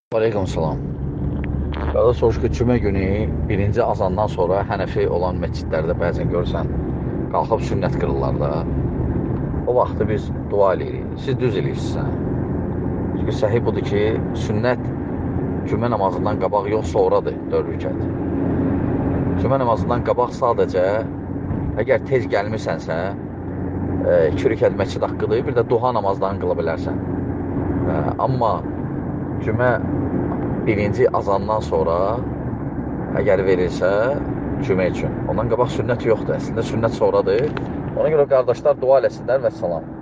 Aleyküm salam. Qardaş soruş ki, cümə günü birinci azandan sonra Hənəfi olan məscidlərdə bəzən görürsən, qalxıb sünnət qırırlar da. O vaxtı biz dua eləyirik. Siz düz eləyirsiniz, hə? Çünki səhih budur ki, sünnət cümə namazından qabaq yox, sonradır 4 rükət. Cümə namazından qabaq sadəcə, əgər tez gəlmirsənsə, 2 rükət məscid haqqıdır, bir də duha namazlarını qıla bilərsən. Amma cümə birinci azandan sonra əgər verilsə cümə üçün. Ondan qabaq sünnət yoxdur. Əslində sünnət sonradır. Ona görə qardaşlar dua eləsinlər və salam.